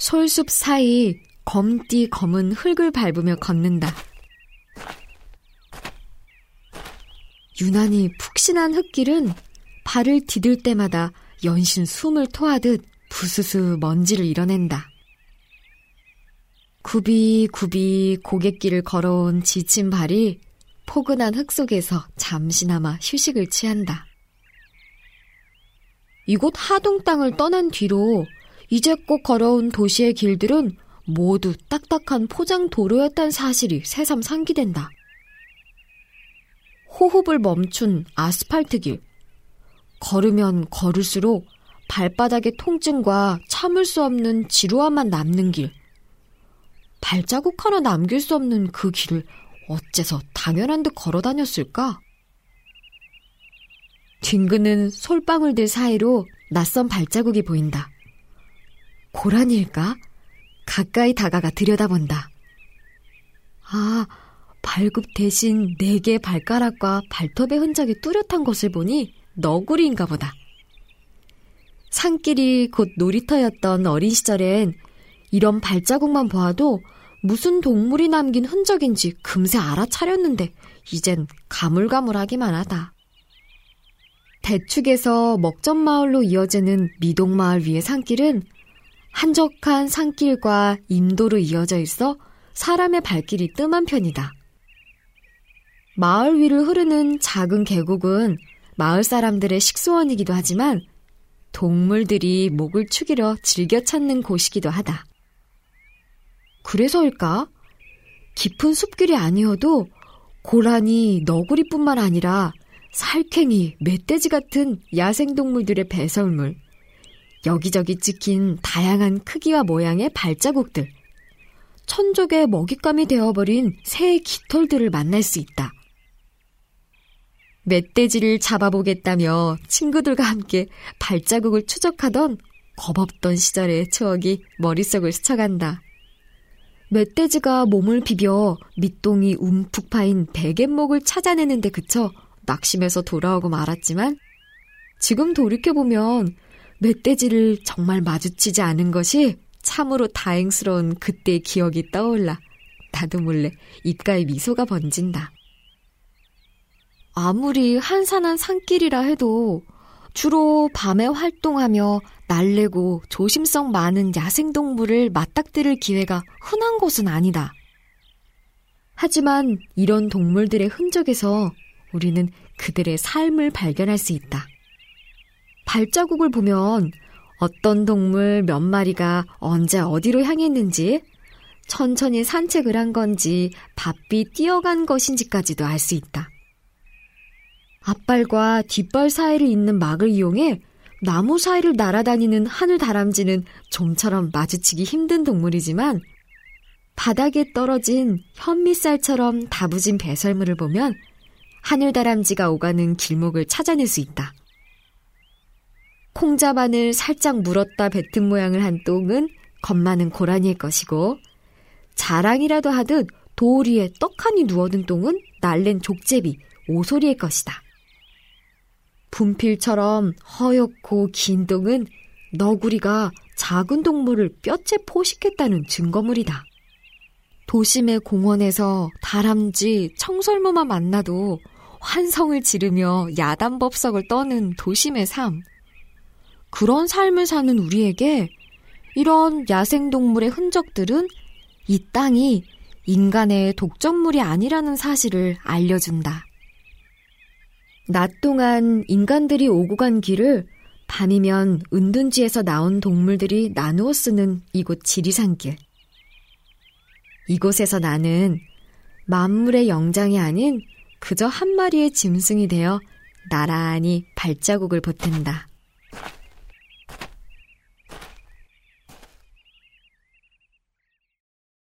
솔숲 사이 검디 검은 흙을 밟으며 걷는다. 유난히 푹신한 흙길은 발을 디딜 때마다 연신 숨을 토하듯 부스스 먼지를 이뤄낸다. 굽이굽이 고갯길을 걸어온 지친 발이 포근한 흙 속에서 잠시나마 휴식을 취한다. 이곳 하동 땅을 떠난 뒤로 이제껏 걸어온 도시의 길들은 모두 딱딱한 포장 도로였다는 사실이 새삼 상기된다. 호흡을 멈춘 아스팔트 길. 걸으면 걸을수록 발바닥의 통증과 참을 수 없는 지루함만 남는 길. 발자국 하나 남길 수 없는 그 길을 어째서 당연한 듯 걸어 다녔을까? 뒹그는 솔방울들 사이로 낯선 발자국이 보인다. 고라니일까? 가까이 다가가 들여다본다. 아, 발굽 대신 4개의 발가락과 발톱의 흔적이 뚜렷한 것을 보니 너구리인가 보다. 산길이 곧 놀이터였던 어린 시절엔 이런 발자국만 보아도 무슨 동물이 남긴 흔적인지 금세 알아차렸는데 이젠 가물가물하기만 하다. 대축에서 먹전마을로 이어지는 미동마을 위의 산길은 한적한 산길과 임도로 이어져 있어 사람의 발길이 뜸한 편이다. 마을 위를 흐르는 작은 계곡은 마을 사람들의 식수원이기도 하지만 동물들이 목을 축이려 즐겨 찾는 곳이기도 하다. 그래서일까? 깊은 숲길이 아니어도 고라니, 너구리뿐만 아니라 살쾡이, 멧돼지 같은 야생동물들의 배설물, 여기저기 찍힌 다양한 크기와 모양의 발자국들, 천적의 먹잇감이 되어버린 새의 깃털들을 만날 수 있다. 멧돼지를 잡아보겠다며 친구들과 함께 발자국을 추적하던 겁없던 시절의 추억이 머릿속을 스쳐간다. 멧돼지가 몸을 비벼 밑동이 움푹 파인 베갯목을 찾아내는 데 그쳐 낙심해서 돌아오고 말았지만 지금 돌이켜보면 멧돼지를 정말 마주치지 않은 것이 참으로 다행스러운 그때의 기억이 떠올라 나도 몰래 입가에 미소가 번진다. 아무리 한산한 산길이라 해도 주로 밤에 활동하며 날래고 조심성 많은 야생동물을 맞닥뜨릴 기회가 흔한 것은 아니다. 하지만 이런 동물들의 흔적에서 우리는 그들의 삶을 발견할 수 있다. 발자국을 보면 어떤 동물 몇 마리가 언제 어디로 향했는지, 천천히 산책을 한 건지, 바삐 뛰어간 것인지까지도 알 수 있다. 앞발과 뒷발 사이를 잇는 막을 이용해 나무 사이를 날아다니는 하늘다람쥐는 좀처럼 마주치기 힘든 동물이지만 바닥에 떨어진 현미쌀처럼 다부진 배설물을 보면 하늘다람쥐가 오가는 길목을 찾아낼 수 있다. 콩자반을 살짝 물었다 뱉은 모양을 한 똥은 겁 많은 고라니의 것이고, 자랑이라도 하듯 돌 위에 떡하니 누워든 똥은 날랜 족제비, 오소리의 것이다. 분필처럼 허옇고 긴 똥은 너구리가 작은 동물을 뼈째 포식했다는 증거물이다. 도심의 공원에서 다람쥐, 청설모만 만나도 환성을 지르며 야단법석을 떠는 도심의 삶. 그런 삶을 사는 우리에게 이런 야생동물의 흔적들은 이 땅이 인간의 독점물이 아니라는 사실을 알려준다. 낮 동안 인간들이 오고 간 길을 밤이면 은둔지에서 나온 동물들이 나누어 쓰는 이곳 지리산길. 이곳에서 나는 만물의 영장이 아닌 그저 한 마리의 짐승이 되어 나란히 발자국을 보탠다.